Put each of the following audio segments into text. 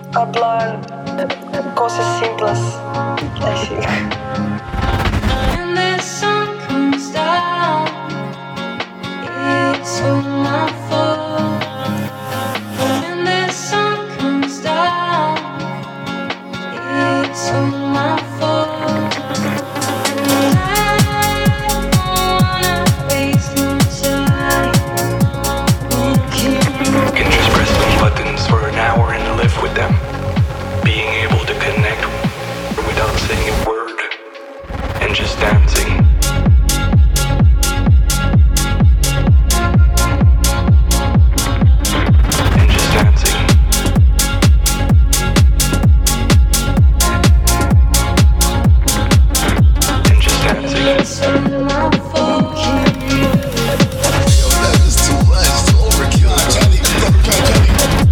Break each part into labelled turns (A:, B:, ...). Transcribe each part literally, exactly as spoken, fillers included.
A: hablar cosas simples, así.
B: When the sun comes down, it's all my fault. When the sun comes down, it's all my fault. I don't wanna waste my time. Okay.
C: Can just press some buttons for an hour and live with them. Being able to connect without saying a word and just dancing. And just dancing. And just dancing.
B: It's all my fault.
D: Yo, that is too much. It's overkill. Johnny, Johnny.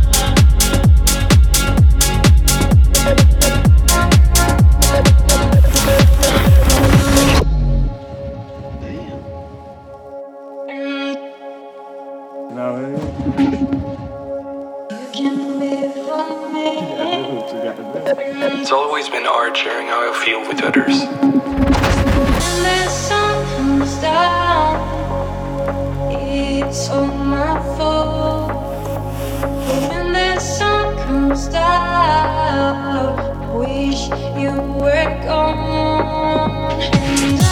C: It's always been art sharing how I feel with others.
B: When the sun comes down, it's all my fault. When the sun comes down, I wish you were gone. And